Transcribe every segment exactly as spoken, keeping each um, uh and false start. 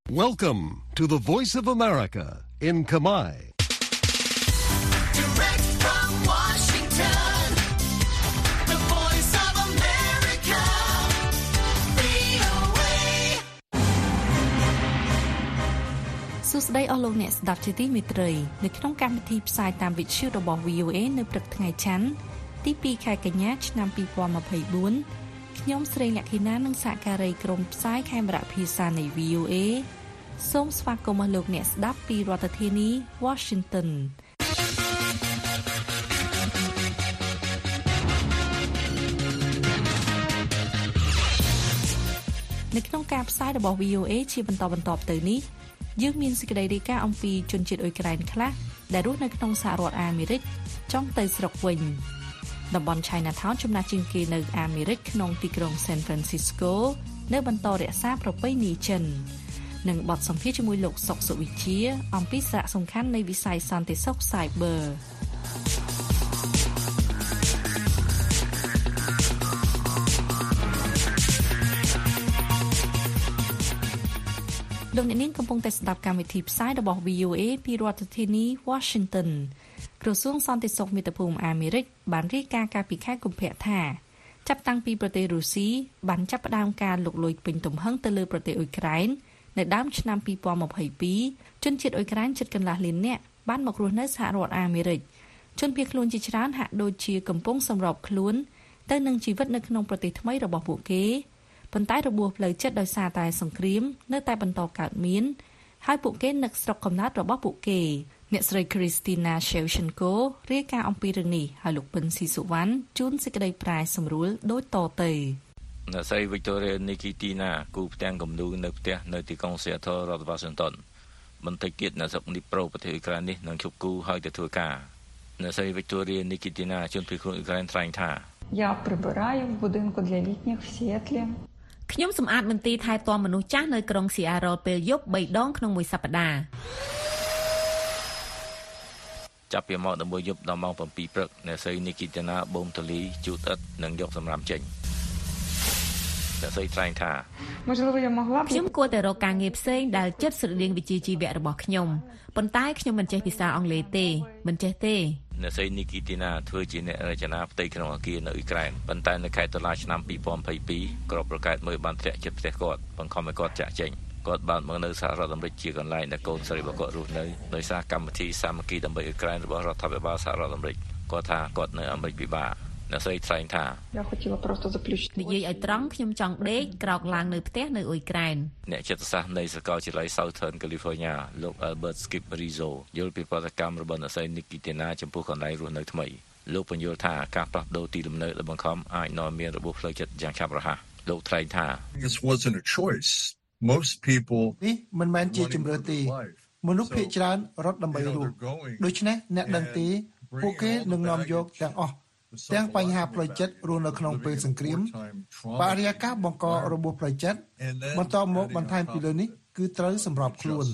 Welcome to the Voice of America in Khmer. Direct from Washington, the Voice of America, វី អូ เอសួស្តីអស់លោកអ្នកស្ដាប់ជាទីមេត្រីនៅក្នុងកម្មវិធីផ្សាយតាមវិទ្យុរបស់ វី អូ เอ នៅព្រឹកថ្ងៃច័ន្ទទីពីរខែកញ្ញាឆ្នាំពីរពាន់ម្ភៃបួនខ្ញុំស្រីលក្ខិណានិងសហការីក្រុមផ្សាយខេមរៈភាសានៃ វី អូ เอ សូមស្វាគមន៍លោកអ្នកស្ដាប់ពីរដ្ឋធានី Washington នៅក្នុងការផ្សាយរបស់ វី អូ เอ ជាបន្តបន្ទាប់ទៅនេះយើងមានសេចក្តីរាយការណ៍អំពីជនជាតិអ៊ុយក្រែនខ្លះដែលរស់នៅក្នុងសហរដ្ឋអាមេរិកចង់ទៅស្រុកវិញតំបន់ Chinatown ចំណាស់ជាងគេនៅអាមេរិកក្នុងទីក្រុង San Francisco នៅបន្តរក្សាប្រពៃណីចិននិងបទសម្ភាសន៍ជាមួយលោកសុកសុវិជាអំពីសារៈសំខាន់នៃវិស័យសន្តិសុខ Cyber លោកអ្នកនាងកំពុងតែស្ដាប់កម្មវិធីផ្សាយរបស់ វី អូ เอ ពីរដ្ឋធានី Washington ក្រសួងសន្តិសុខមាតុភូមិអាមេរិកបានរាយការណ៍កាលពីខែកុម្ភៈថាចាប់តាំងពីប្រទេសរុស្ស៊ីបានចាប់ផ្ដើមការលុកលុយពេញទំហឹងទៅលើប្រទេសអ៊ុយក្រែននៅដើមឆ្នាំពីរពាន់ម្ភៃពីរជនជាតិអ៊ុយក្រែនជិតកន្លះលាននាក់បានមករស់នៅសហរដ្ឋអាមេរិកជនភៀសខ្លួនជាច្រើនហាក់ដូចជាកំពុងសម្របខ្លួនទៅនឹងជីវិតនៅក្នុងប្រទេសថ្មីរបស់ពួកគេប៉ុន្តែរបួសផ្លូវចិត្តដោយសារតែសង្គ្រាមនៅតែបន្តកើតមានហើយពួកគេនឹកស្រុកកំណើតរបស់ពួកគេអ្នកស្រី Christina Shevchenko រាយការណ៍អំពីរឿងនេះហើយលោកពិនស៊ីសុវណ្ណជួនសេចក្តីប្រាយសម្រួលដូចតទៅអ្នកស្រី Victoria Nikitina គូផ្ទាំងគំនូរនៅផ្ទះនៅទីក្រុង Seattle រដ្ឋ Washington បន្តិចទៀតអ្នកស្រុក Dnipro ប្រទេសអ៊ុយក្រែននេះនឹងឈប់គូហើយទៅធ្វើការអ្នកស្រី Victoria Nikitina ជនភៀសខ្លួនអ៊ុយក្រែនថ្លែងថា Я прибираю в будинку для літніх в Сіетлі ខ្ញុំសម្អាតមន្ទីរថែទាំមនុស្សចាស់នៅក្រុង Seattle ពេលយប់បីដងក្នុងមួយសប្តាហ៍ចាប់ពីម៉ោងelevenយប់ដល់ម៉ោងsevenព្រឹកអ្នកស្រី Nikitina បូមតលីជូតអិតនិងយកសម្រាប់ចេញអ្នកស្រីថ្លែងថាខ្ញុំគួរតែរកការងារផ្សេងដែលជិតស្រដៀងវិជ្ជាជីវៈរបស់ខ្ញុំប៉ុន្តែខ្ញុំមិនចេះភាសាអង់គ្លេសទេមិនចេះទេអ្នកស្រី Nikitina ធ្វើជាអ្នករចនាផ្ទៃក្នុងអគារនៅអ៊ុយក្រែនប៉ុន្តែនៅខែតុលាឆ្នាំtwo thousand twenty-twoក្របប្រកែកមួយបានធ្លាក់ចិត្តផ្ទះគាត់បង្ខំឲ្យគាត់ចាក់ចេញគាត់បានមកនៅសហរដ្ឋអាមេរិកជាកន្លែងដែលកូនស្រីរបស់គាត់រស់នៅដោយសារកម្មវិធីសាមគ្គីដើម្បីអ៊ុយក្រែនរបស់រដ្ឋាភិបាលសហរដ្ឋអាមេរិកគាត់ថាគាត់នៅអាមេរិកពិបាកអ្នកស្រីថ្លែងថានិយាយឲ្យត្រង់ខ្ញុំចង់ដេកក្រោកឡើងនៅផ្ទះនៅអ៊ុយក្រែនអ្នកចិត្តសាស្ត្រនៃសាកលវិទ្យាល័យ Southern California លោក Albert Skip Rizzo យល់ពីប្រតិកម្មរបស់អ្នកស្រី Nikitina ចំពោះកន្លែងរស់នៅថ្មីលោកបញ្យល់ថាការផ្លាស់ប្ដូរទីលំនៅដែលបង្ខំអាចនាំមានរបួសផ្លូវចិត្តយ៉ាងឆាប់រហ័សលោកថ្លែងថា This wasn't a choice most people នេះមិនមែនជាជម្រើសទេមនុស្សភាគច្រើនរត់ដើម្បីរស់ដូច្នេះអ្នកដឹងទេពួកគេនឹងនាំយកទាំងអស់ទាំងបញ្ហាផ្លូវចិត្តរស់នៅក្នុងពេលសង្គ្រាមបរិយាកាសបង្ករបួសផ្លូវចិត្តបន្តមកបន្ថែមពីលើនេះគឺត្រូវសម្របខ្លួន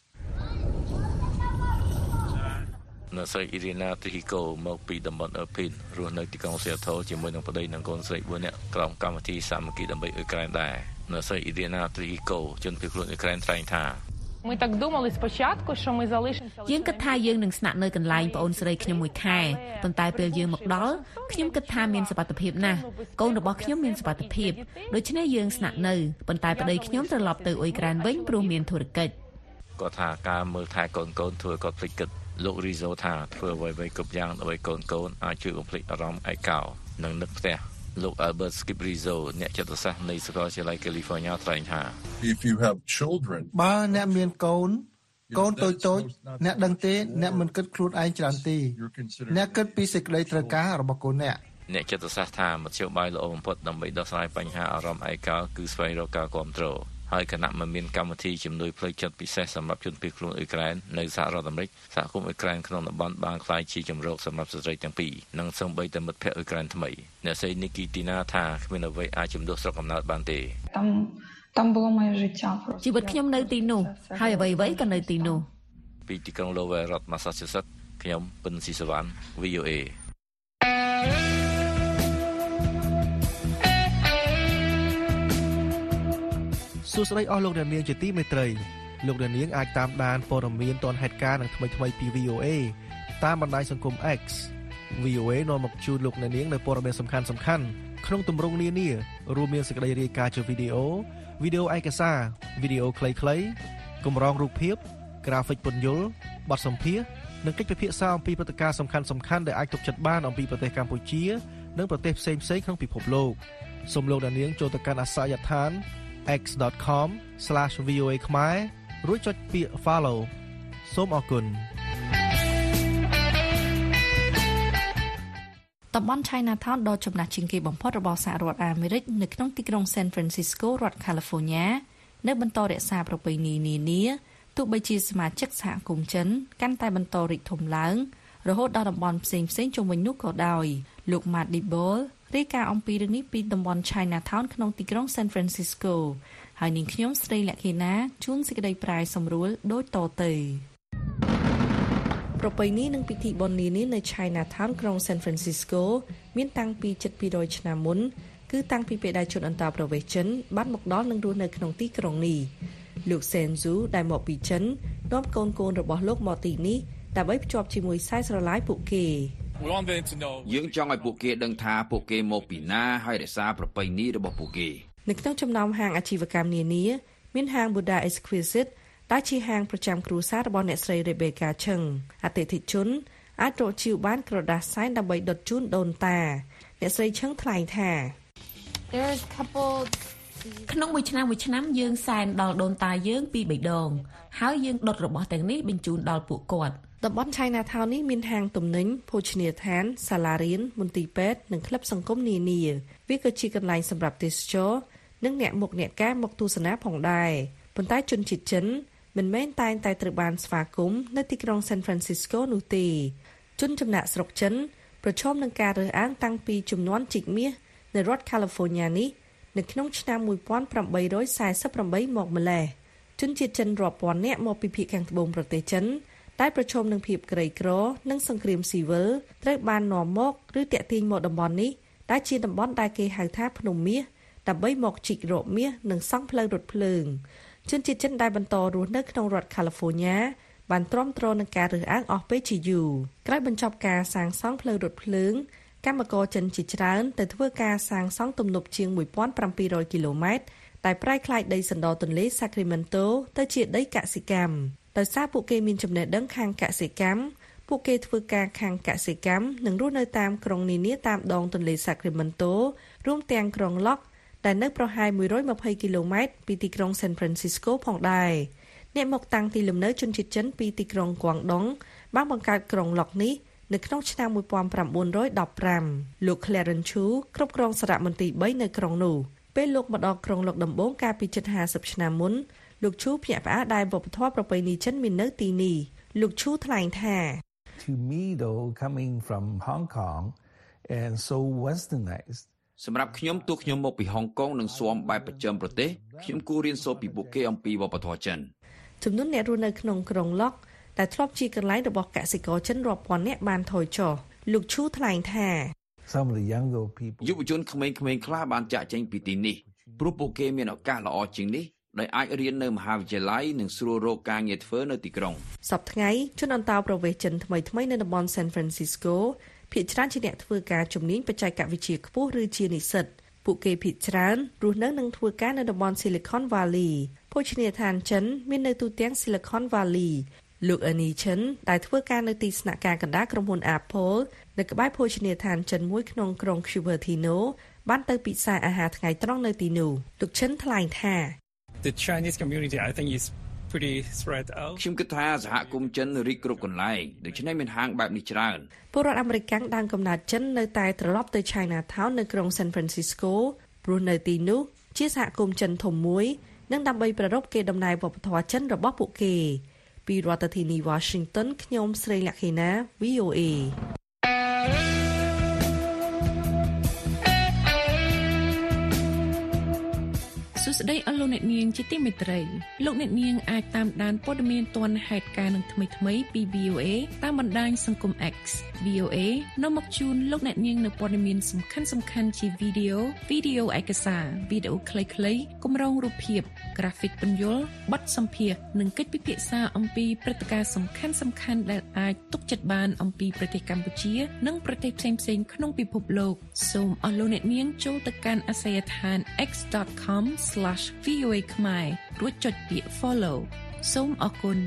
អ្នកស្រី Irina Trujillo មកពីតំបន់ Irvine រស់នៅទីក្រុង Seattle ជាមួយនឹងប្តីនិងកូនស្រីfourនាក់ក្រោមកម្មវិធីសាមគ្គីដើម្បីអ៊ុយក្រែនដែរអ្នកស្រី Irina Trujillo ជនភៀសខ្លួនអ៊ុយក្រែនថ្លែងថា Ми так думали спочатку, що ми залишимося យើងគិតថាយើងនឹងស្នាក់នៅកន្លែងប្អូនស្រីខ្ញុំមួយខែប៉ុន្តែពេលយើងមកដល់ខ្ញុំគិតថាមានសុវត្ថិភាពណាស់កូនរបស់ខ្ញុំមានសុវត្ថិភាពដូច្នេះយើងស្នាក់នៅប៉ុន្តែប្តីខ្ញុំត្រឡប់ទៅអ៊ុយក្រែនវិញព្រោះមានធុរកិច្ចគាត់ថាការមើលថែកូនកូនធ្វើគាត់ភ្លេចគិតលោក Rizzo ថាធ្វើអ្វីៗគ្រប់យ៉ាងដើម្បីកូនកូនអាចជួយបំភ្លេចអារម្មណ៍ឯកោនិងនឹកផ្ទះលោក Albert Skip Rizzo អ្នកចិត្តសាស្ត្រនៃសាកលវិទ្យាល័យ California ថ្លែងថា If you have children បើអ្នកមានកូនកូនតូចតូចអ្នកដឹងទេអ្នកមិនគិតខ្លួនឯងច្រើនទេអ្នកគិតពីសេចក្តីត្រូវការរបស់កូនអ្នកអ្នកចិត្តសាស្ត្រថាមធ្យោបាយល្អបំផុតដើម្បីដោះស្រាយបញ្ហាអារម្មណ៍ឯកោគឺស្វែងរកការគាំទ្រហើយគណៈមិនមានកម្មវិធីជំនួយផ្លូវចិត្តពិសេសសម្រាប់ជនភៀសខ្លួនអ៊ុយក្រែននៅសហរដ្ឋអាមេរិកសហគមន៍អ៊ុយក្រែនក្នុងតំបន់បានក្លាយជាជំរកសម្រាប់ស្ត្រីទាំងពីរនិងសូម្បីតែមិត្តភ័ក្តិអ៊ុយក្រែនថ្មីអ្នកស្រី Nikitina ថាគ្មានអ្វីអាចជំនួសស្រុកកំណើតបានទេ там там было моё життя ជីវិតខ្ញុំនៅទីនោះហើយអ្វីៗក៏នៅទីនោះពីទីក្រុង Lowell រដ្ឋ Massachusetts ខ្ញុំពិនស៊ីសវណ្ណ វី អូ เอសួស្តីអស់លោកអ្នកនាងជាទីមេត្រីលោកអ្នកនាងអាចតាមដានព័ត៌មានទាន់ហេតុការណ៍និងថ្មីៗពី វី អូ เอ តាមបណ្ដាញសង្គម X វី អូ เอ នាំមកជូនលោកអ្នកនាងនៅព័ត៌មានសំខាន់ៗក្នុងទម្រង់នានារួមមានសេចក្តីរាយការណ៍ជាវីដេអូវីដេអូឯកសារវីដេអូខ្លីៗកម្រងរូបភាពក្រាហ្វិកពន្យល់បទសម្ភាសន៍និងកិច្ចពិភាក្សាអំពីព្រឹត្តិការណ៍សំខាន់ៗដែលអាចទុកចិត្តបានអំពីប្រទេសកម្ពុជានិងប្រទេសផ្សេងៗក្នុងពិភពលោកសូមលោកអ្នកនាងចូលទៅកាន់អាសយដ្ឋាន x dot com slash v o a ខ្មែររួចចុចពាក្យ follow សូមអរគុណតំបន់ Chinatown ដ៏ចំណាស់ជាងគេបំផុតរបស់សហរដ្ឋអាមេរិកនៅក្នុងទីក្រុង San Francisco រដ្ឋ California នៅបន្តរក្សាប្រពៃណីនានាទោះបីជាសមាជិកសហគមន៍ចិនកាន់តែបន្តរីកធំឡើងរហូតដល់តំបន់ផ្សេងៗជុំវិញនោះក៏ដោយលោក Matt Dibble រាយការណ៍អំពីរឿងនេះពីតំបន់ Chinatown ក្នុងទីក្រុង San Francisco ហើយនាងខ្ញុំស្រីលក្ខិណាជួនសេចក្តីប្រាយសម្រួលដូចតទៅប្រពៃណីនិងពិធីបុណ្យនានានៅ Chinatown ក្រុង San Francisco មានតាំងពីជិតពីររយឆ្នាំមុនគឺតាំងពីពេលដែលជនអន្តោប្រវេសន៍ចិនបានមកដល់និងរស់នៅក្នុងទីក្រុងនេះលោកសេនស៊ូដែលមកពីចិននាំកូនកូនរបស់លោកមកទីនេះដើម្បីភ្ជាប់ជាមួយខ្សែស្រឡាយពួកគេយើងចង់ឲ្យពួកគេដឹងថាពួកគេមកពីណាហើយរក្សាប្រពៃណីរបស់ពួកគេនៅក្នុងចំណោមហាងអាជីវកម្មនានាមានហាង Buddha Exquisite ដែលជាហាងប្រចាំគ្រួសាររបស់អ្នកស្រី Rebecca Cheng អតិថិជនអាចរកជាវបានក្រដាសសែនដើម្បីដុតជូនដូនតាអ្នកស្រី Cheng ថ្លែងថា There's couple ក្នុងមួយឆ្នាំមួយឆ្នាំយើងសែនដល់ដូនតាយើងពីរបីដងហើយយើងដុតរបស់ទាំងនេះបញ្ជូនដល់ពួកគាត់តំបន់ Chinatown នេះមានហាងទំនិញភោជនីយដ្ឋានសាលារៀនមន្ទីរពេទ្យនិងក្លឹបសង្គមនានាវាក៏ជាកន្លែងសម្រាប់ទេសចរនិងអ្នកមុខអ្នកការមកទស្សនាផងដែរប៉ុន្តែជនជាតិចិនមិនមែនតែងតែត្រូវបានស្វាគមន៍នៅទីក្រុង San Francisco នោះទេជនចំណាក់ស្រុកចិនប្រឈមនឹងការរើសអើងតាំងពីជំនាន់ជីកមាសនៅរដ្ឋ California នេះនៅក្នុងឆ្នាំmột nghìn tám trăm bốn mươi támមកម្លេះជនជាតិចិនរាប់ពាន់នាក់មកពីភាគខាងត្បូងប្រទេសចិនតែប្រឈមនឹងភាពក្រីក្រនិងសង្គ្រាមស៊ីវិលត្រូវបាននាំមកឬតាក់ទាញមកតំបន់នេះដែលជាតំបន់ដែលគេហៅថាភ្នំមាសដើម្បីមកជីករកមាសនិងសង់ផ្លូវរថភ្លើងជនជាតិចិនដែលបន្តរស់នៅក្នុងរដ្ឋ California បានទ្រាំទ្រនឹងការរើសអើងអស់ពេលជាយូរក្រោយបញ្ចប់ការសាងសង់ផ្លូវរថភ្លើងកម្មករចិនជាច្រើនទៅធ្វើការសាងសង់ទំនប់ជាងmột nghìn bảy trămគីឡូម៉ែត្រតែប្រែក្លាយដីសណ្ដទន្លេ Sacramento ទៅជាដីកសិកម្មដោយសារពួកគេមានចំណេះដឹងខាងកសិកម្មពួកគេធ្វើការខាងកសិកម្មនិងរស់នៅតាមក្រុងនានាតាមដងទន្លេ Sacramento រួមទាំងក្រុង Lock ដែលនៅប្រហែលmột trăm hai mươiគីឡូម៉ែត្រពីទីក្រុង San Francisco ផងដែរអ្នកមកតាំងទីលំនៅជនជាតិចិនពីទីក្រុងគួងដុងបានបង្កើតក្រុង Lock នេះនៅក្នុងឆ្នាំmột nghìn chín trăm mười lămលោក Clarence Chu គ្រប់គ្រងសារមន្ទីរបីនៅក្រុងនោះពេលលោកមកដល់ក្រុង Lock ដំបូងកាលពីជិតห้าสิบឆ្នាំមុនលោក Chu ភ្ញាក់ផ្អើលដែលវប្បធម៌ប្រពៃណីចិនមាននៅទីនេះលោក Chu ថ្លែងថា To me though coming from Hong Kong and so westernized សម្រាប់ខ្ញុំទោះខ្ញុំមកពីហុងកុងនិងស៊ាំបែបប្រចាំប្រទេសខ្ញុំគួររៀនសូត្រពីពួកគេអំពីវប្បធម៌ចិនចំនួនអ្នករស់នៅក្នុងក្រុង Lock ដែលធ្លាប់ជាកន្លែងរបស់កសិករចិនរាប់ពាន់នាក់បានថយចុះលោក Chu ថ្លែងថា Some of the younger people យុវជនក្មេងៗខ្លះបានចាក់ចែងពីទីនេះព្រោះពួកគេមានឱកាសល្អជាងនេះដោយអាចរៀននៅមហាវិទ្យាល័យនិងស្រួលរកការងារធ្វើនៅទីក្រុងសប្តាហ៍ថ្ងៃជនអន្តោប្រវេសន៍ចិនថ្មីថ្មីនៅតំបន់ San Francisco ភាគច្រើនជាអ្នកធ្វើការជំនាញបច្ចេកវិទ្យាខ្ពស់ឬជានិស្សិតពួកគេភាគច្រើនរស់នៅនិងធ្វើការនៅតំបន់ Silicon Valley ភោជនីយដ្ឋានចិនមាននៅទូទាំង Silicon Valley លោក Annie Chen ដែលធ្វើការនៅទីស្នាក់ការកណ្ដាលក្រុមហ៊ុន Apple នៅក្បែរភោជនីយដ្ឋានចិនមួយក្នុងក្រុង Cupertino បានទៅពិសាអាហារថ្ងៃត្រង់នៅទីនោះលោក Chen ថ្លែងថា The Chinese community I think is pretty spread out ខ្ញុំគិតថាសហគមន៍ចិនរីកគ្រប់កន្លែងដូច្នេះមានហាងបែបនេះច្រើនពលរដ្ឋអាមេរិកដើមកំណើតចិននៅតែត្រឡប់ទៅ Chinatown នៅក្រុង San Francisco ព្រោះនៅទីនោះជាសហគមន៍ចិនធំមួយនិងដើម្បីប្រារព្ធកេរដំណែលវប្បធម៌ចិនរបស់ពួកគេពីរដ្ឋធានី Washington ខ្ញុំស្រីលក្ខិណា វី អូ เอសួស្ដីអស់លោកអ្នកនាងជាទីមេត្រីលោកអ្នកនាងអាចតាមដានព័ត៌មានទាន់ហេតុការណ៍នឹងថ្មីៗពី វី អូ អេ តាមបណ្ដាញសង្គម X វី អូ អេ នាំមកជូនលោកអ្នកនាងនៅព័ត៌មានសំខាន់ៗជាវីដេអូវីដេអូឯកសារវីដេអូខ្លីៗគម្រោងរូបភាពក្រាហ្វិកពន្យល់បទសម្ភាសន៍និងកិច្ចពិភាក្សាអំពីព្រឹត្តិការណ៍សំខាន់ៗដែលអាចទុកចិត្តបានអំពីប្រទេសកម្ពុជានិងប្រទេសផ្សេងៗក្នុងពិភពលោកសូមអស់លោកអ្នកនាងចូលទៅកាន់អាសយដ្ឋាន x dot com slash v o a ខ្មែររួចចុចពាក្យ follow សូមអរគុណ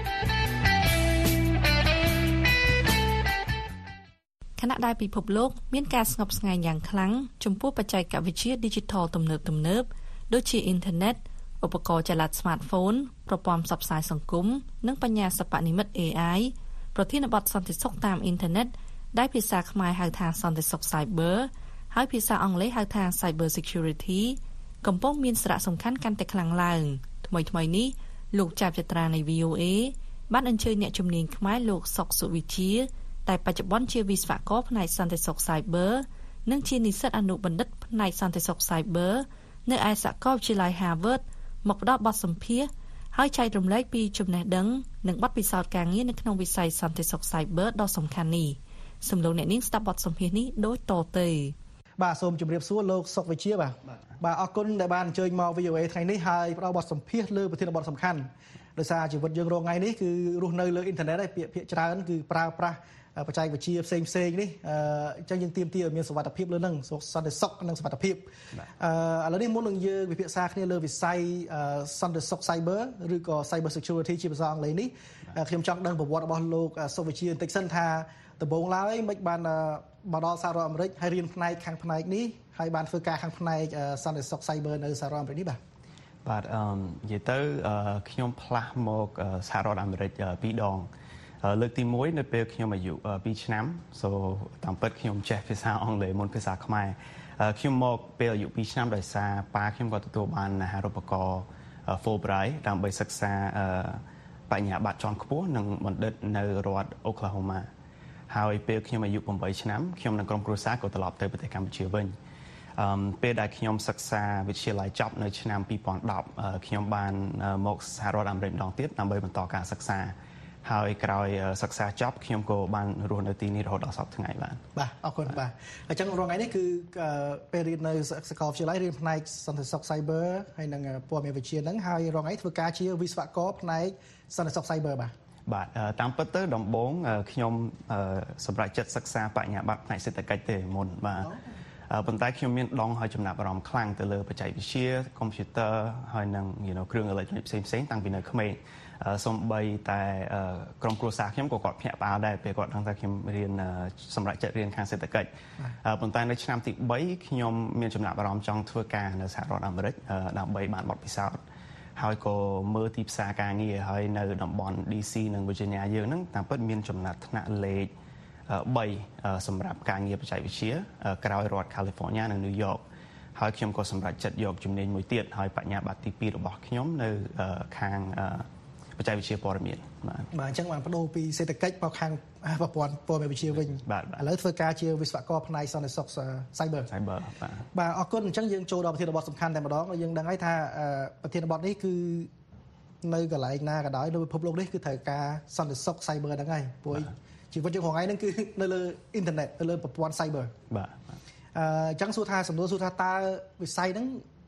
ខណៈដែលពិភពលោកមានការស្ងប់ស្ងាត់យ៉ាងខ្លាំងចំពោះបច្ចេកវិទ្យា Digital ទំនើបទំនើបដូចជា Internet ឧបករណ៍ចល័ត Smartphone ប្រព័ន្ធផ្សព្វផ្សាយសង្គមនិងបញ្ញាសិប្បនិម្មិត A I ប្រធានបទសន្តិសុខតាម Internet ដែលភាសាខ្មែរហៅថាសន្តិសុខ Cyber ហើយភាសាអង់គ្លេសហៅថា Cyber Security កំពុងមានសារៈសំខាន់កាន់តែខ្លាំងឡើងថ្មីថ្មីនេះលោកចាប់ចត្រានៃ វី អូ អេ បានអញ្ជើញអ្នកជំនាញខ្មែរលោកសុកសុវិជាតែបច្ចុប្បន្នជាវិស្វករផ្នែកសន្តិសុខ Cyber និងជានិស្សិតអនុបណ្ឌិតផ្នែកសន្តិសុខ Cyber នៅឯសាកលវិទ្យាល័យ Harvard មកផ្ដល់បទសម្ភាសន៍ហើយចែករំលែកពីចំណេះដឹងនិងបទពិសោធន៍ការងារនៅក្នុងវិស័យសន្តិសុខ Cyber ដ៏សំខាន់នេះសូមលោកអ្នកនាងស្ដាប់បទសម្ភាសន៍នេះដូចតទៅបាទសូមជម្រាបសួរលោកសុកវិជាបាទបាទអរគុណដែលបានអញ្ជើញមក វី អូ អេ ថ្ងៃនេះហើយផ្ដល់បទសម្ភាសន៍លើប្រធានបទសំខាន់ដោយសារជីវិតយើងរងថ្ងៃនេះគឺរស់នៅលើអ៊ីនធឺណិតហើយពាក្យភាគច្រើនគឺប្រើប្រាស់បច្ចេកវិទ្យាផ្សេងផ្សេងនេះអញ្ចឹងយើងទាមទារឲ្យមានសុវត្ថិភាពលើនឹងសន្តិសុខនិងសុវត្ថិភាពអឺឥឡូវនេះមុននឹងយើងវិភាសាគ្នាលើវិស័យសន្តិសុខ Cyber ឬក៏ Cyber Security ជាភាសាអង់គ្លេសនេះខ្ញុំចង់ដឹងប្រវត្តិរបស់លោកសុកវិជាបន្តិចសិនថាដំបូងឡើយមិនបានមកដល់សហរដ្ឋអាមេរិកហើយរៀនផ្នែកខាងផ្នែកនេះហើយបានធ្វើការខាងផ្នែកសន្តិសុខ Cyber នៅសហរដ្ឋអាមេរិកនេះបាទបាទអឺនិយាយទៅខ្ញុំផ្លាស់មកសហរដ្ឋអាមេរិកពីរដងលើកទីមួយនៅពេលខ្ញុំអាយុពីរឆ្នាំ so តាមពិតខ្ញុំចេះភាសាអង់គ្លេសមុនភាសាខ្មែរខ្ញុំមកពេលអាយុពីរឆ្នាំដោយសារប៉ាខ្ញុំក៏ទទួលបានអាហារូបករណ៍ Fulbright ដើម្បីសិក្សាបញ្ញាបត្រជាន់ខ្ពស់និងបណ្ឌិតនៅរដ្ឋ Oklahoma ហើយពេលខ្ញុំអាយុប្រាំបីឆ្នាំខ្ញុំនិងក្រុមគ្រួសារក៏ត្រឡប់ទៅប្រទេសកម្ពុជាវិញអឺពេលដែលខ្ញុំសិក្សាវិទ្យាល័យចប់នៅឆ្នាំពីរពាន់ដប់ខ្ញុំបានមកសហរដ្ឋអាមេរិកម្ដងទៀតដើម្បីបន្តការសិក្សាហើយក្រោយសិក្សាចប់ខ្ញុំក៏បានរស់នៅទីនេះរហូតដល់សប្តាហ៍ថ្ងៃបាទបាទអរគុណបាទអញ្ចឹងរងថ្ងៃនេះគឺពេលរៀននៅសាកលវិទ្យាល័យរៀនផ្នែកសន្តិសុខ Cyber ហើយនិងព័ត៌មានវិទ្យាហ្នឹងហើយរងថ្ងៃធ្វើការជាវិស្វករផ្នែកសន្តិសុខ Cyber បាទបាទតាមពិតទៅដំបូងខ្ញុំសម្រាប់ចិត្តសិក្សាបញ្ញាបត្រផ្នែកសេដ្ឋកិច្ចទេមុនបាទប៉ុន្តែខ្ញុំមានដងហើយចំណាប់អារម្មណ៍ខ្លាំងទៅលើបច្ចេកវិទ្យាកុំព្យូទ័រហើយនិង you know គ្រឿងអេឡិចត្រូនិកផ្សេងផ្សេងតាំងពីនៅក្មេងសូម្បីតែក្រុមគ្រួសារខ្ញុំក៏គាត់ភ្ញាក់ផ្អើលដែរពេលគាត់ដឹងថាខ្ញុំរៀនសម្រាប់ចិត្តរៀនខាងសេដ្ឋកិច្ចប៉ុន្តែនៅឆ្នាំទីបីខ្ញុំមានចំណាប់អារម្មណ៍ចង់ធ្វើការនៅសហរដ្ឋអាមេរិកដើម្បីបានបទពិសោធន៍ហើយក៏មើលទីផ្សារការងារហើយនៅតំបន់ D C និង Virginia យើងហ្នឹងតាមពិតមានចំណាត់ថ្នាក់លេខបីសម្រាប់ការងារបច្ចេកវិទ្យាក្រោយរដ្ឋ California និង New York ហើយខ្ញុំក៏សម្រេចចិត្តយកជំនាញមួយទៀតហើយបញ្ញាបត្រទីពីររបស់ខ្ញុំនៅខាងបច្ចេកវិទ្យាព័ត៌មានបាទបាទអញ្ចឹងបានបដូរពីសេដ្ឋកិច្ចមកខាងប្រព័ន្ធព័ត៌មានវិទ្យាវិញបាទឥឡូវធ្វើការជាវិស្វករផ្នែកសន្តិសុខ Cyber Cyber បាទបាទអរគុណអញ្ចឹងយើងចូលដល់ប្រធានបទសំខាន់តែម្ដងយើងដឹងហើយថាប្រធានបទនេះគឺនៅកន្លែងណាក៏ដោយនៅពិភពលោកនេះគឺត្រូវការសន្តិសុខ Cyber ហ្នឹងហើយព្រោះជីវិតយើងរងថ្ងៃហ្នឹងគឺនៅលើអ៊ីនធឺណិតនៅលើប្រព័ន្ធ Cyber បាទអញ្ចឹងសួរថាសំណួរសួរថាតើវិស័យហ្នឹង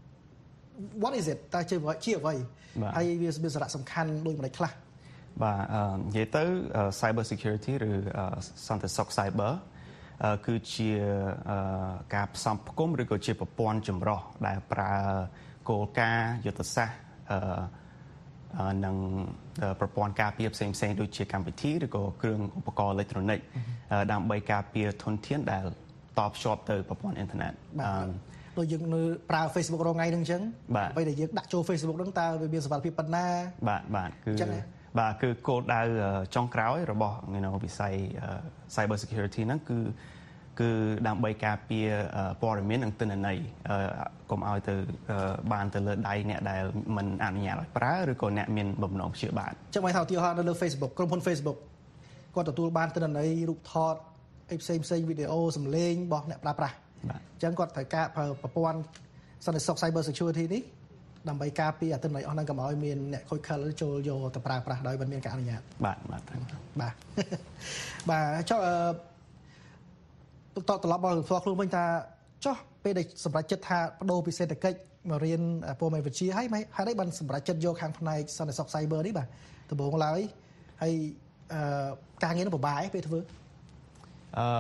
what is it តើជាជាអ្វីហើយវាមានសារៈសំខាន់ដូចម្ដេចខ្លះបាទនិយាយទៅ Cyber Security ឬសន្តិសុខ Cyber គឺជាការផ្សំផ្គុំឬក៏ជាប្រព័ន្ធចម្រុះដែលប្រើគោលការណ៍យុទ្ធសាស្ត្រនិងប្រព័ន្ធការពារផ្សេងផ្សេងដូចជាកម្មវិធីឬក៏គ្រឿងឧបករណ៍អេឡិចត្រូនិកដើម្បីការពារធនធានដែលតភ្ជាប់ទៅប្រព័ន្ធអ៊ីនធឺណិតដូចយើងនៅប្រើ Facebook រងថ្ងៃហ្នឹងអញ្ចឹងអ្វីដែលយើងដាក់ចូល Facebook ហ្នឹងតើវាមានសុវត្ថិភាពប៉ុណ្ណាបាទបាទគឺបាទគឺគោលដៅចុងក្រោយរបស់វិស័យ Cyber Security ហ្នឹងគឺគឺដើម្បីការពារព័ត៌មាននិងទិន្នន័យកុំឲ្យទៅបានទៅលើដៃអ្នកដែលមិនអនុញ្ញាតឲ្យប្រើឬក៏អ្នកមានបំណងព្យាបាទចឹងមកថាឧទាហរណ៍នៅលើ Facebook ក្រុមហ៊ុន Facebook គាត់ទទួលបានទិន្នន័យរូបថតអីផ្សេងផ្សេងវីដេអូសំឡេងរបស់អ្នកប្រើប្រាស់អញ្ចឹងគាត់ត្រូវការប្រើប្រព័ន្ធសន្តិសុខ Cyber Security នេះដើម្បីការពារអតិថិជនអស់ហ្នឹងកុំឲ្យមានអ្នកខូចខលចូលយកទៅប្រើប្រាស់ដោយមិនមានការអនុញ្ញាតបាទបាទបាទបាទចុះអឺតតត្រឡប់មកផ្ទាល់ខ្លួនវិញថាចុះពេលដែលសម្រាប់ចិត្តថាបដូរពីសេដ្ឋកិច្ចមករៀនព័ត៌មានវិទ្យាហើយហើយនេះបានសម្រាប់ចិត្តយកខាងផ្នែកសន្តិសុខ Cyber នេះបាទដំបូងឡើយហើយអឺការងារនោះពិបាកឯងពេលធ្វើអឺ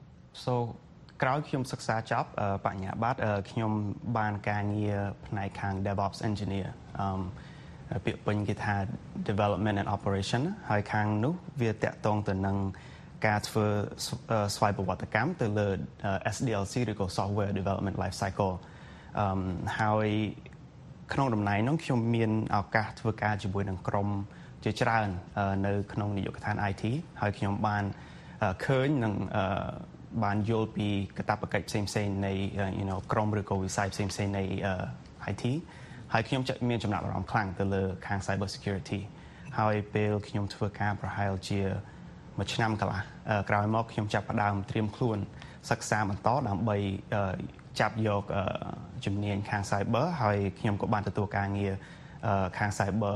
so ក្រោយខ្ញុំសិក្សាចប់បញ្ញាបត្រខ្ញុំបានការងារផ្នែកខាង DevOps Engineer អឺពាក្យពេញគេថា Development and Operation ហើយខាងនោះវាតាក់ទងទៅនឹងការធ្វើស្វ័យប្រវត្តិកម្មទៅលើ S D L C ឬក៏ Software Development Life Cycle អឺហើយក្នុងតំណែងនោះខ្ញុំមានឱកាសធ្វើការជាមួយនឹងក្រុមជាច្រើននៅក្នុងនាយកដ្ឋាន I T ហើយខ្ញុំបានឃើញនឹងបានយល់ពីកាតព្វកិច្ចផ្សេងផ្សេងនៃ you know ក្រុមឬក៏វិស័យផ្សេងផ្សេងនៃ I T ហើយខ្ញុំមានចំណាប់អារម្មណ៍ខ្លាំងទៅលើខាង Cyber Security ហើយពេលខ្ញុំធ្វើការប្រហែលជាមួយឆ្នាំកន្លះក្រោយមកខ្ញុំចាប់ផ្ដើមត្រៀមខ្លួនសិក្សាបន្តដើម្បីចាប់យកជំនាញខាង Cyber ហើយខ្ញុំក៏បានទទួលការងារខាង Cyber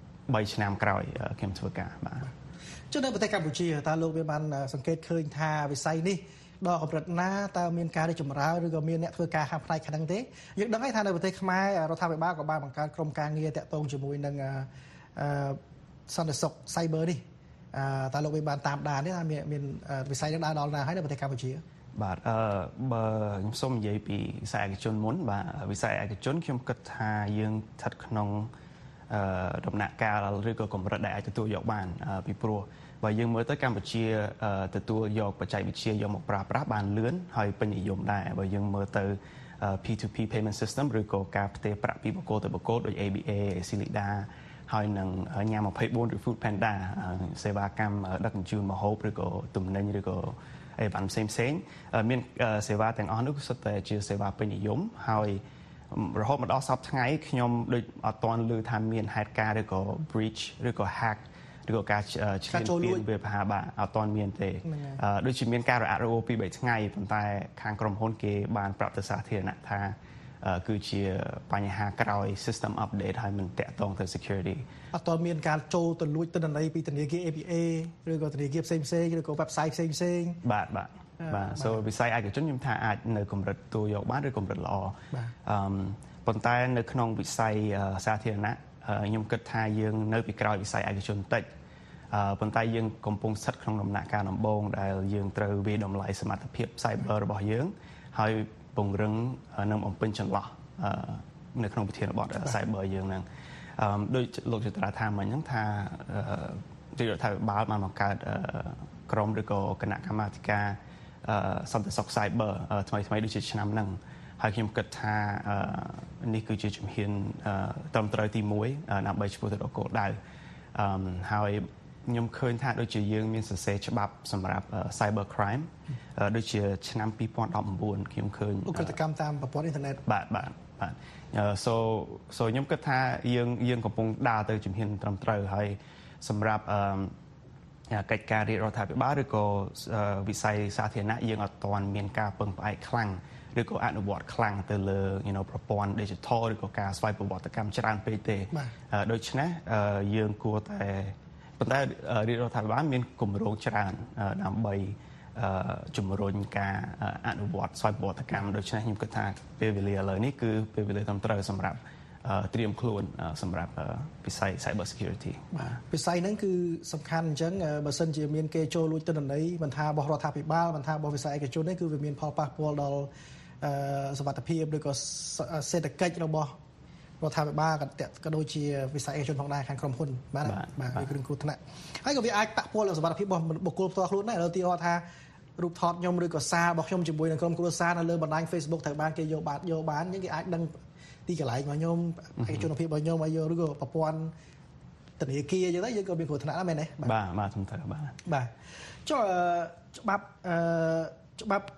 3ឆ្នាំក្រោយខ្ញុំធ្វើការបាទចុះនៅប្រទេសកម្ពុជាតើលោកវាបានសង្កេតឃើញថាវិស័យនេះដល់កម្រិតណាតើមានការរីកចម្រើនឬក៏មានអ្នកធ្វើការខាងផ្នែកខាងហ្នឹងទេយើងដឹងហើយថានៅប្រទេសខ្មែររដ្ឋាភិបាលក៏បានបង្កើតក្រុមការងារតាក់ទងជាមួយនឹងអឺសន្តិសុខ Cyber នេះតើលោកវាបានតាមដានទេថាមានមានវិស័យនេះដើរដល់ណាហើយនៅប្រទេសកម្ពុជាបាទអឺបើខ្ញុំសូមនិយាយពីវិស័យឯកជនមុនបាទវិស័យឯកជនខ្ញុំគិតថាយើងស្ថិតក្នុងអឺដំណាក់កាលឬក៏កម្រិតដែលអាចទទួលយកបានពីព្រោះបើយើងមើលទៅកម្ពុជាទទួលយកបច្ចេកវិទ្យាយកមកប្រើប្រាស់បានលឿនហើយពេញនិយមដែរបើយើងមើលទៅ P to P payment system ឬក៏ការផ្ទេរប្រាក់ពីបុគ្គលទៅបុគ្គលដូច A B A Silida ហើយនឹងញ៉ាំยี่สิบสี่ឬ Food Panda សេវាកម្មដឹកជញ្ជូនម្ហូបឬក៏ទំនិញឬក៏អីបានផ្សេងផ្សេងមានសេវាទាំងអស់នោះគឺសុទ្ធតែជាសេវាពេញនិយមហើយរហូតមកដល់សប្តាហ៍ថ្ងៃខ្ញុំដូចអត់ទាន់ឮថាមានហេតុការណ៍ឬក៏ breach ឬក៏ hack ឬក៏ការឈ្លានពានវាបហាបាទអត់ទាន់មានទេដូចជាមានការរអាក់រអួលពីរបីថ្ងៃប៉ុន្តែខាងក្រុមហ៊ុនគេបានប្រាប់ទៅសាធារណៈថាគឺជាបញ្ហាក្រោយ system update ហើយមិនតាក់ទងទៅ security អត់ទាន់មានការចូលទៅលួចទិន្នន័យពីធនាគារ A B A ឬក៏ធនាគារផ្សេងផ្សេងឬក៏ website ផ្សេងផ្សេងបាទបាទបាទ so វិស័យឯកជនខ្ញុំថាអាចនៅកម្រិតទូយកបានឬកម្រិតល្អអឺប៉ុន្តែនៅក្នុងវិស័យសាធារណៈខ្ញុំគិតថាយើងនៅពីក្រោយវិស័យឯកជនបន្តិចអឺប៉ុន្តែយើងកំពុងស្ថិតក្នុងដំណាក់កាលដំបូងដែលយើងត្រូវវាតម្លៃសមត្ថភាព cyber របស់យើងហើយពង្រឹងនិងបំពេញចន្លោះនៅក្នុងវិធានបទ cyber យើងហ្នឹងអឺដោយលោកចត្រាថាមិញហ្នឹងថាទីរដ្ឋាភិបាលបានបង្កើតក្រុមឬក៏គណៈកម្មាធិការសន្តិសុខ cyber ថ្មីថ្មីដូចជាឆ្នាំហ្នឹងហើយខ្ញុំគិតថានេះគឺជាជំហានត្រឹមត្រូវទីមួយដើម្បីឆ្ពោះទៅដល់គោលដៅអឺហើយខ្ញុំឃើញថាដូចជាយើងមានសរសេរច្បាប់សម្រាប់ cyber crime ដូចជាឆ្នាំពីរពាន់ដប់៩ខ្ញុំឃើញឧក្រិដ្ឋកម្មតាមប្រព័ន្ធអ៊ីនធឺណិតបាទបាទបាទ so so ខ្ញុំគិតថាយើងយើងកំពុងដើរទៅជំហានត្រឹមត្រូវហើយសម្រាប់អឺកិច្ចការរាជរដ្ឋាភិបាលឬក៏វិស័យសាធារណៈយើងអត់ទាន់មានការពឹងផ្អែកខ្លាំងឬក៏អនុវត្តខ្លាំងទៅលើ you know ប្រព័ន្ធ digital ឬក៏ការស្វ័យប្រវត្តិកម្មច្រើនពេកទេដូច្នេះយើងគួរតែប៉ុន្តែរាជរដ្ឋាភិបាលមានគម្រោងច្រើនដើម្បីជំរុញការអនុវត្តស្វ័យប្រវត្តិកម្មដូច្នេះខ្ញុំគិតថាពេលវេលាឥឡូវនេះគឺពេលវេលាត្រឹមត្រូវសម្រាប់ត្រៀមខ្លួនសម្រាប់វិស័យ cyber security បាទវិស័យហ្នឹងគឺសំខាន់អញ្ចឹងបើសិនជាមានគេចូលលួចទិន្នន័យមិនថារបស់រដ្ឋាភិបាលមិនថារបស់វិស័យឯកជនទេគឺវាមានផលប៉ះពាល់ដល់សុវត្ថិភាពឬក៏សេដ្ឋកិច្ចរបស់រដ្ឋាភិបាលក៏ដូចជាវិស័យឯកជនផងដែរខាងក្រុមហ៊ុនបាទបាទវាគ្រឿងគ្រោះថ្នាក់ហើយក៏វាអាចប៉ះពាល់ដល់សុវត្ថិភាពរបស់បុគ្គលផ្ទាល់ខ្លួនដែរឧទាហរណ៍ថារូបថតខ្ញុំឬក៏សាររបស់ខ្ញុំជាមួយនឹងក្រុមគ្រួសារនៅលើបណ្ដាញ Facebook ត្រូវបានគេយកបានយកបានអញ្ចឹងគេអាចដឹងទីកន្លែងរបស់ខ្ញុំឯកជនភាពរបស់ខ្ញុំឲ្យយកឬក៏ប្រព័ន្ធធនាគារអញ្ចឹងទៅយើងក៏មានគ្រោះថ្នាក់ដែរមែនទេបាទបាទខ្ញុំត្រូវបាទបាទចុះច្បាប់អឺច្បាប់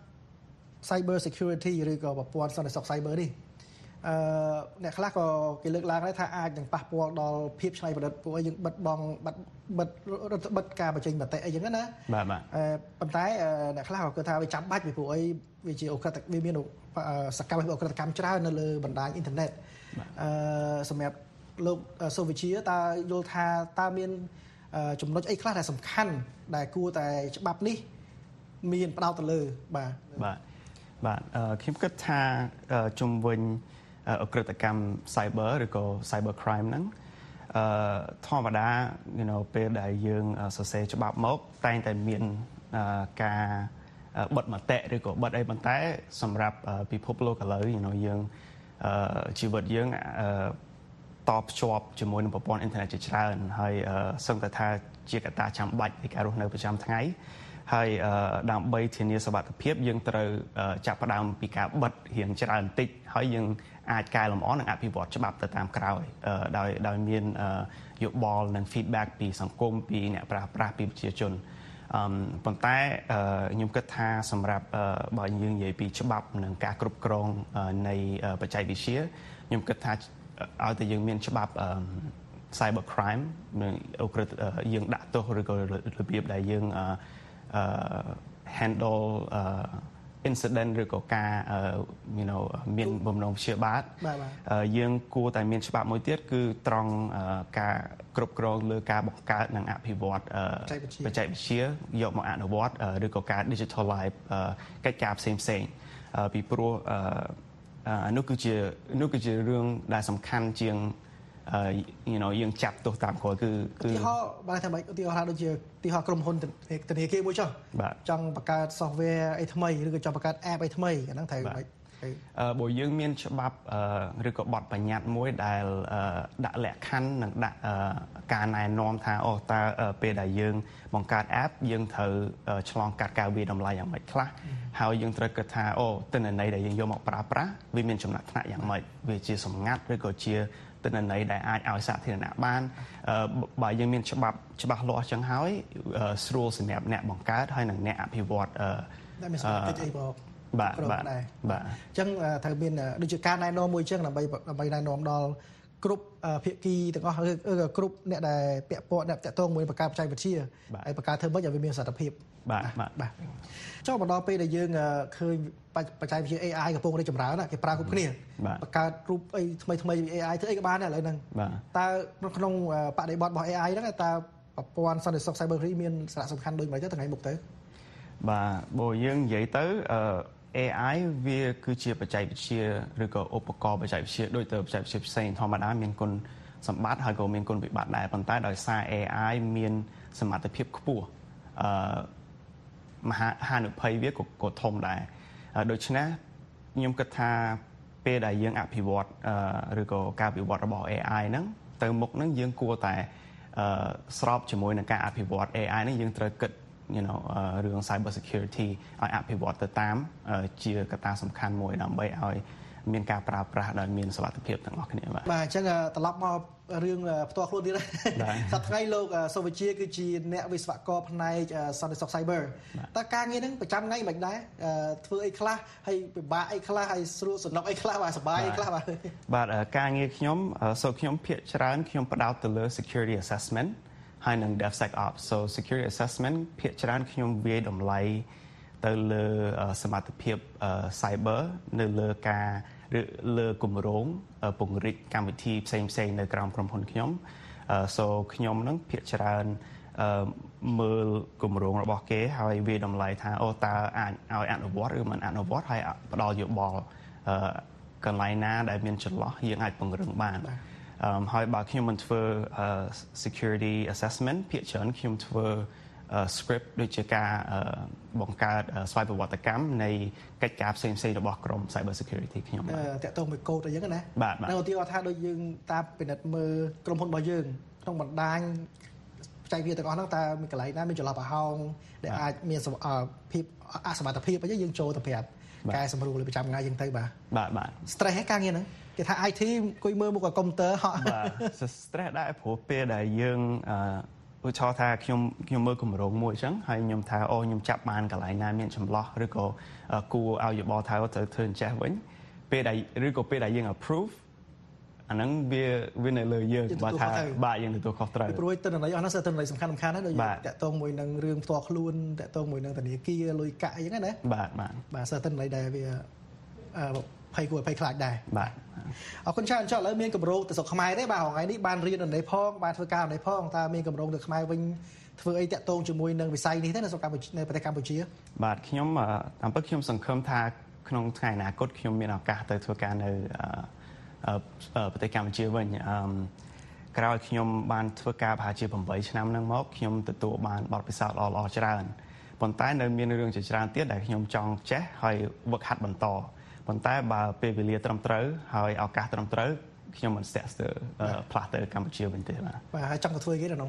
cyber security ឬក៏ប្រព័ន្ធសន្តិសុខ cyber នេះអឺអ្នកខ្លះក៏គេលើកឡើងដែរថាអាចនឹងប៉ះពាល់ដល់ភាពច្នៃប្រឌិតពួកយើងបិទបង់បិទបិទរដ្ឋបិទការបញ្ចេញមតិអីចឹងណាបាទបាទអឺប៉ុន្តែអ្នកខ្លះក៏គិតថាវាចាំបាច់ពីព្រោះអីវាជាអូក្រិតវាមានសកម្មភាពអូក្រិតកម្មច្រើននៅលើបណ្ដាញអ៊ីនធឺណិតអអឺសម្រាប់លោកសូវិជាតើយល់ថាតើមានចំណុចអីខ្លះដែលសំខាន់ដែលគួរតែច្បាប់នេះមានផ្ដោតទៅលើបាទបាទបាទខ្ញុំគិតថាជំវិញអក្រិតកម្ម cyber ឬក៏ cyber crime ហ្នឹងអឺធម្មតា you know ពេលដែលយើងសរសេរច្បាប់មកតែងតែមានការបិទមតិឬក៏បិទអីប៉ុន្តែសម្រាប់ពិភពលោកឥឡូវ you know យើងជីវិតយើងតបភ្ជាប់ជាមួយនឹងប្រព័ន្ធអ៊ីនធឺណិតជាច្រើនហើយសឹងតែថាជាកត្តាចាំបាច់នៃការរស់នៅប្រចាំថ្ងៃហើយដើម្បីធានាសុវត្ថិភាពយើងត្រូវចាប់ផ្ដើមពីការបិទរៀងច្រើនបន្តិចហើយយើងអាចកែលម្អនិងអភិវឌ្ឍច្បាប់ទៅតាមក្រោយដោយដោយមានយោបល់និង feedback ពីសង្គមពីអ្នកប្រើប្រាស់ពីប្រជាជនអឺប៉ុន្តែខ្ញុំគិតថាសម្រាប់បើយើងនិយាយពីច្បាប់និងការគ្រប់គ្រងនៃបច្ចេកវិទ្យាខ្ញុំគិតថាឲ្យតែយើងមានច្បាប់ cyber crime អូក្រិតយើងដាក់ទោសឬក៏របៀបដែលយើងhandle incident ឬក៏ការ you know មានបំណងព្យាបាទយើងគួរតែមានច្បាប់មួយទៀតគឺត្រង់ការគ្រប់គ្រងលើការបង្កើតនិងអភិវឌ្ឍបច្ចេកវិទ្យាយកមកអនុវត្តឬក៏ការ digitalize កិច្ចការផ្សេងផ្សេងពីព្រោះអានោះគឺជានោះគឺជារឿងដែលសំខាន់ជាង you know យើងចាប់ទោសតាមក្រោយគឺគឺឧទាហរណ៍បើថាឧទាហរណ៍ថាដូចជាឧទាហរណ៍ក្រុមហ៊ុនធនាគារមួយចុះចង់បង្កើត software អីថ្មីឬក៏ចង់បង្កើត app អីថ្មីអាហ្នឹងត្រូវមិនអឺបើយើងមានច្បាប់ឬក៏បទបញ្ញត្តិមួយដែលដាក់លក្ខខណ្ឌនិងដាក់ការណែនាំថាអូតើពេលដែលយើងបង្កើត app យើងត្រូវឆ្លងកាត់ការវាយតម្លៃយ៉ាងម៉េចខ្លះហើយយើងត្រូវគិតថាអូទិន្នន័យដែលយើងយកមកប្រើប្រាស់វាមានចំណាត់ថ្នាក់យ៉ាងម៉េចវាជាសម្ងាត់ឬក៏ជាទិន្នន័យដែលអាចឲ្យសាធារណៈបានបើយើងមានច្បាប់ច្បាស់លាស់ចឹងហើយស្រួលសម្រាប់អ្នកបង្កើតហើយនិងអ្នកអភិវឌ្ឍដែលមានសមត្ថកិច្ចអីបងបាទបាទបាទអញ្ចឹងត្រូវមានដូចជាការណែនាំមួយចឹងដើម្បីដើម្បីណែនាំដល់គ្រប់ភាគីទាំងអស់ឬគ្រប់អ្នកដែលពាក់ព័ន្ធអ្នកតាក់ទងមួយបង្កើតបច្ចេកវិទ្យាហើយបង្កើតធ្វើម៉េចឲ្យវាមានសន្តិភាពបាទបាទបាទចុះមកដល់ពេលដែលយើងឃើញបច្ចេកវិទ្យា เอ ไอ កំពុងរីកចម្រើនគេប្រើគ្រប់គ្នាបង្កើតរូបអីថ្មីថ្មីពី เอ ไอ ធ្វើអីក៏បានដែរឥឡូវហ្នឹងតើក្នុងបរិបទរបស់ เอ ไอ ហ្នឹងតើប្រព័ន្ធសន្តិសុខ Cyber Security មានសារៈសំខាន់ដូចម៉េចទៅថ្ងៃមុខទៅបាទបើយើងនិយាយទៅអឺ เอ ไอ វាគឺជាបច្ចេកវិទ្យាឬក៏ឧបករណ៍បច្ចេកវិទ្យាដូចទៅបច្ចេកវិទ្យាផ្សេងធម្មតាមានគុណសម្បត្តិហើយក៏មានគុណវិបត្តិដែរប៉ុន្តែដោយសារ เอ ไอ មានសមត្ថភាពខ្ពស់អឺមហាហានិភ័យវាក៏ក៏ធំដែរដូច្នេះខ្ញុំគិតថាពេលដែលយើងអភិវឌ្ឍឬក៏ការវិវត្តរបស់ เอ ไอ ហ្នឹងទៅមុខហ្នឹងយើងគួរតែស្របជាមួយនឹងការអភិវឌ្ឍ เอ ไอ ហ្នឹងយើងត្រូវគិតyou know រឿង cyber security ឲ្យអភិវឌ្ឍទៅតាមជាកត្តាសំខាន់មួយដើម្បីឲ្យមានការប្រើប្រាស់ដោយមានសុវត្ថិភាពទាំងអស់គ្នាបាទបាទអញ្ចឹងត្រឡប់មករឿងផ្ទាល់ខ្លួនទៀតដែរសប្តាហ៍ថ្ងៃលោកសូវិជាគឺជាអ្នកវិស្វករផ្នែកសន្តិសុខ cyber តើការងារហ្នឹងប្រចាំថ្ងៃមិនដែរធ្វើអីខ្លះហើយពិបាកអីខ្លះហើយស្រួលសំណុកអីខ្លះបាទសប្បាយអីខ្លះបាទបាទការងារខ្ញុំសូវខ្ញុំភាគច្រើនខ្ញុំផ្ដោតទៅលើ security assessmentហើយនឹង DevSecOps so security assessment ភាគច្រើនខ្ញុំវាយតម្លៃទៅលើសមត្ថភាព cyber នៅលើការលើគម្រោងពង្រីកកម្មវិធីផ្សេងផ្សេងនៅក្រោមក្រុមហ៊ុនខ្ញុំ so ខ្ញុំនឹងភាគច្រើនមើលគម្រោងរបស់គេហើយវាយតម្លៃថាអូតើអាចឲ្យអនុវត្តឬមិនអនុវត្តហើយផ្ដល់យោបល់កន្លែងណាដែលមានចន្លោះយើងអាចពង្រឹងបានហើយបើខ្ញុំមិនធ្វើ security assessment ភាគច្រើនខ្ញុំធ្វើ script ដូចជាការបង្កើតស្វ័យប្រវត្តិកម្មនៃកិច្ចការផ្សេងៗរបស់ក្រុម cyber security ខ្ញុំតាក់ទងមួយកូដអីចឹងណាបាទនៅឧទាហរណ៍ថាដូចយើងតាមពិនិត្យមើលក្រុមហ៊ុនរបស់យើងក្នុងបណ្ដាញបច្ចេកវិទ្យាទាំងអស់ហ្នឹងតើមានកន្លែងណាមានចន្លោះប្រហោងដែលអាចមានភាពអសមត្ថភាពអីយើងចូលទៅប្រាប់កែសម្រួលប្រចាំថ្ងៃចឹងទៅបាទបាទបាទ stress ហ្នឹងការងារហ្នឹងគេថា ไอ ที អង្គុយមើលមុខកុំព្យូទ័រហក់បាទ stress ដែរព្រោះពេលដែលយើងឧទាហរណ៍ថាខ្ញុំខ្ញុំមើលគម្រោងមួយអញ្ចឹងហើយខ្ញុំថាអូខ្ញុំចាប់បានកន្លែងណាមានចម្លោះឬក៏គួរឲ្យយោបល់ថាទៅធ្វើអញ្ចេះវិញពេលដែលឬក៏ពេលដែលយើង approve អាហ្នឹងវាវានៅលើយើងបើថាបាទយើងទទួលខុសត្រូវព្រោះទិន្នន័យអស់ហ្នឹងគឺទិន្នន័យសំខាន់សំខាន់ណាស់ដូចតាក់ទងមួយនឹងរឿងផ្ទាល់ខ្លួនតាក់ទងមួយនឹងធនាគារលុយកាក់អីហ្នឹងណាបាទបាទបាទទិន្នន័យដែលវាភ័យគួរភ័យខ្លាចដែរបាទអរគុណច្រើនចុះឥឡូវមានកម្រោងទៅស្រុកខ្មែរទេបាទថ្ងៃនេះបានរៀននៅនៃផងបានធ្វើការនៅផងតើមានកម្រោងទៅខ្មែរវិញធ្វើអីតាក់ទងជាមួយនឹងវិស័យនេះទេនៅស្រុកកម្ពុជានៅប្រទេសកម្ពុជាបាទខ្ញុំតាមពិតខ្ញុំសង្ឃឹមថាក្នុងថ្ងៃអនាគតខ្ញុំមានឱកាសទៅធ្វើការនៅប្រទេសកម្ពុជាវិញអឺក្រោយខ្ញុំបានធ្វើការប្រហែលជាeightឆ្នាំហ្នឹងមកខ្ញុំទទួលបានបទពិសោធន៍ល្អៗច្រើនប៉ុន្តែនៅមានរឿងជាច្រើនទៀតដែលខ្ញុំចង់ចេះហើយវឹកហាត់បន្តប៉ុន្តែបើពេលវេលាត្រឹមត្រូវហើយឱកាសត្រឹមត្រូវខ្ញុំមិនស្ទាក់ស្ទើរផ្លាស់ទៅកម្ពុជាវិញទេបាទបាទហើយចង់ទៅធ្វើគេដល់នោះ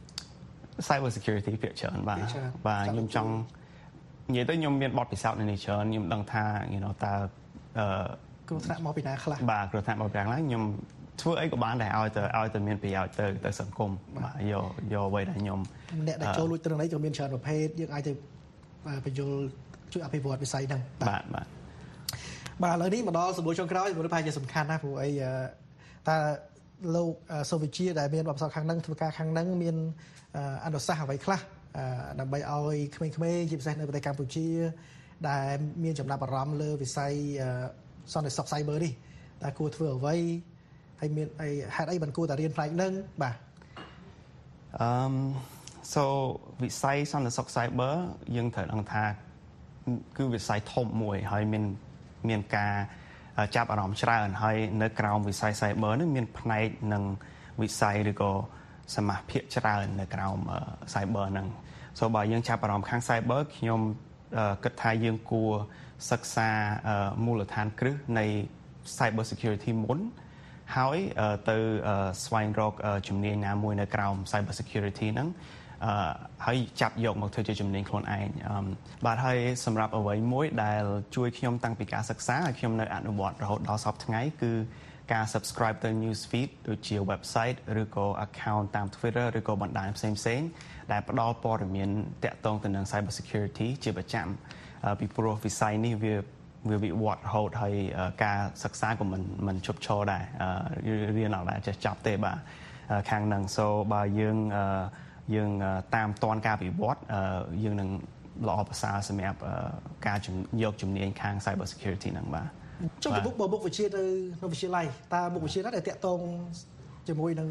Cyber Security ភាគច្រើនបាទបាទខ្ញុំចង់និយាយទៅខ្ញុំមានបទពិសោធន៍នៅនេះច្រើនខ្ញុំដឹងថា you know តើអឺគ្រោះថ្នាក់មកពីណាខ្លះបាទគ្រោះថ្នាក់មកពីណាខ្លះខ្ញុំធ្វើអីក៏បានដែរឲ្យទៅឲ្យទៅមានប្រយោជន៍ទៅទៅសង្គមបាទយកយកអ្វីដែលខ្ញុំអ្នកដែលចូលលួចទ្រឹងនេះក៏មានច្រើនប្រភេទយើងអាចទៅបញ្យល់ជួយអភិវឌ្ឍវិស័យហ្នឹងបាទបាទបាទឥឡូវនេះមកដល់សម្បូរចុងក្រោយព្រោះប្រហែលជាសំខាន់ណាស់ព្រោះអីតើលោកសូវិជាដែលមានបទពិសោធន៍ខាងហ្នឹងធ្វើការខាងហ្នឹងមានអនុសាសន៍អ្វីខ្លះដើម្បីឲ្យក្មេងៗជាពិសេសនៅប្រទេសកម្ពុជាដែលមានចំណាប់អារម្មណ៍លើវិស័យសន្តិសុខ Cyber នេះតើគួរធ្វើអ្វីហើយមានអីហេតុអីបានគួរតែរៀនផ្នែកហ្នឹងបាទអឺ so វិស័យសន្តិសុខ Cyber យើងត្រូវដឹងថាគឺវិស័យធំមួយហើយមានមានការចាប់អារម្មណ៍ច្រើនហើយនៅក្រោមវិស័យ Cyber នេះមានផ្នែកនិងវិស័យឬក៏សមាភិកច្រើននៅក្រោម Cyber ហ្នឹង so បើយើងចាប់អារម្មណ៍ខាង Cyber ខ្ញុំគិតថាយើងគួរសិក្សាមូលដ្ឋានគ្រឹះនៃ Cyber Security មុនហើយទៅស្វែងរកជំនាញណាមួយនៅក្រោម Cyber Security ហ្នឹងហើយចាប់យកមកធ្វើជាជំនាញខ្លួនឯងបាទហើយសម្រាប់អ្វីមួយដែលជួយខ្ញុំតាំងពីការសិក្សាហើយខ្ញុំនៅអនុវត្តរហូតដល់សប្តាហ៍ថ្ងៃគឺការ subscribe ទៅ news feed ដូចជា website ឬក៏ account តាម Twitter ឬក៏បណ្ដាញផ្សេងៗដែលផ្ដល់ព័ត៌មានតាក់ទងទៅនឹង Cyber Security ជាប្រចាំពីព្រោះវិស័យនេះវាវាវិវត្តរហូតហើយការសិក្សាក៏មិនមិនឈប់ឈរដែររៀនអត់ដែរចេះចាប់ទេបាទខាងហ្នឹង so បើយើងយើងតាមតាន់ការវិវត្តយើងនឹងល្អប្រសើរសម្រាប់ការយកជំនាញខាង Cyber Security ហ្នឹងបាទចុះពីមុខបើមុខវិជ្ជាទៅនៅវិទ្យាល័យតើមុខវិជ្ជាណាដែលតាក់ទងជាមួយនឹង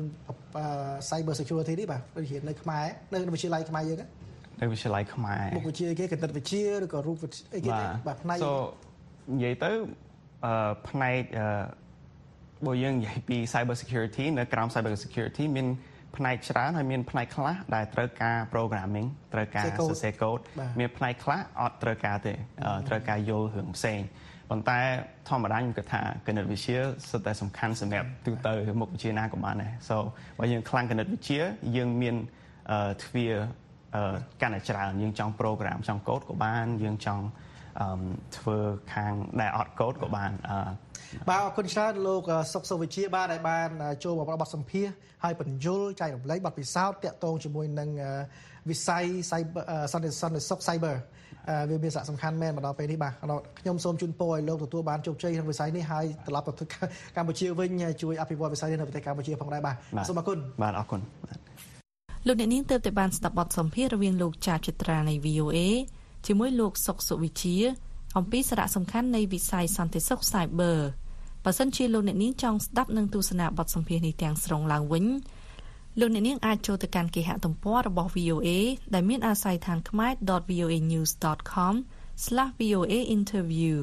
Cyber Security នេះបាទដូចជានៅខ្មែរនៅវិទ្យាល័យខ្មែរយើងនៅវិទ្យាល័យខ្មែរមុខវិជ្ជាគេគណិតវិទ្យាឬក៏រូបវិទ្យាអីគេបាទផ្នែក so និយាយទៅផ្នែកបើយើងនិយាយពី Cyber Security នៅក្រោម Cyber Security មានផ្នែកច្រើនហើយមានផ្នែកខ្លះដែលត្រូវការ programming ត្រូវការសរសេរកូដមានផ្នែកខ្លះអត់ត្រូវការទេត្រូវការយល់រឿងផ្សេងប៉ុន្តែធម្មតាខ្ញុំគិតថាគណិតវិទ្យាសុទ្ធតែសំខាន់សម្រាប់ទូទៅមុខវិជ្ជាណាក៏បានដែរ so បើយើងខ្លាំងគណិតវិទ្យាយើងមានទ្វារកាន់តែច្រើនយើងចង់ program ចង់កូដក៏បានយើងចង់ធ្វើខាងដែលអត់កូដក៏បានបាទអរគុណច្រើនលោកសុកសូវិជាបាទដែលបានចូលមកបទសម្ភាសន៍ហើយបញ្យល់ចែករំលែកបទពិសោធន៍តាក់ទងជាមួយនឹងវិស័យ Cyber សន្តិសុខ Cyber វាមានសារៈសំខាន់មែនមកដល់ពេលនេះបាទខ្ញុំសូមជូនពរឲ្យលោកទទួលបានជោគជ័យក្នុងវិស័យនេះហើយត្រឡប់ទៅកម្ពុជាវិញជួយអភិវឌ្ឍវិស័យនេះនៅប្រទេសកម្ពុជាផងដែរបាទសូមអរគុណបាទអរគុណលោកអ្នកនាងទើបតែបានស្ដាប់បទសម្ភាសន៍រវាងលោកចាចិត្រានៃ វី អូ អេ ជាមួយលោកសុកសុវិជាអំពីសារៈសំខាន់នៃវិស័យសន្តិសុខ Cyber បើសិនជាលោកអ្នកនាងចង់ស្ដាប់និងទស្សនាបទសម្ភាសន៍នេះទាំងស្រុងឡើងវិញលោកអ្នកនាងអាចចូលទៅកាន់គេហទំព័ររបស់ វី អូ អេ ដែលមានអាស័យដ្ឋានខ្មែរ ដត វី អូ អេ news ដត com ស្លាស់ វី អូ អេ interview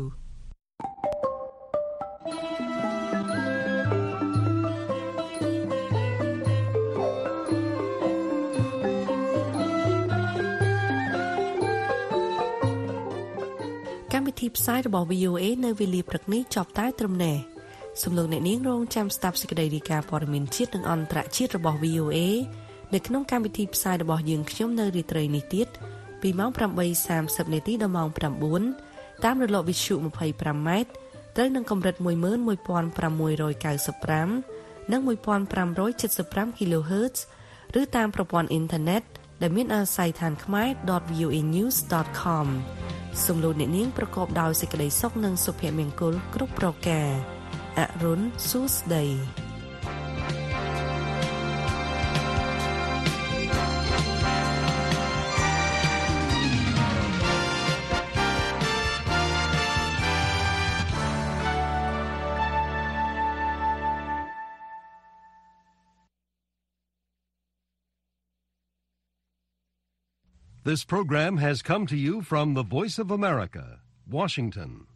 កម្មវិធីផ្សាយរបស់ វី អូ អេ នៅវេលាព្រឹកនេះចប់តែត្រឹមនេះសូមលោកអ្នកនាងរងចាំស្ដាប់សេចក្តីរាយការណ៍ព័ត៌មានជាតិនិងអន្តរជាតិរបស់ វី អូ អេ នៅក្នុងកម្មវិធីផ្សាយរបស់យើងខ្ញុំនៅរាត្រីនេះទៀតពីម៉ោង ប្រាំបីសាមសិប នាទីដល់ម៉ោង ប្រាំបួន តាមរលកវិទ្យុ ยี่สิบห้า ម៉ែត្រត្រូវនឹងកម្រិត một nghìn một trăm sáu mươi lăm និង một nghìn năm trăm bảy mươi lăm គីឡូហឺតซ์ ឬតាមប្រព័ន្ធអ៊ីនធឺណិតដែលមានអាស័យដ្ឋានខ្មែរ ដត វី អូ អេ news ដត com សូមលោកអ្នកនាងប្រកបដោយសេចក្តីសុខនិងសុភមង្គលគ្រប់ប្រការអរុនសួស្តី This program has come to you from the Voice of America, Washington.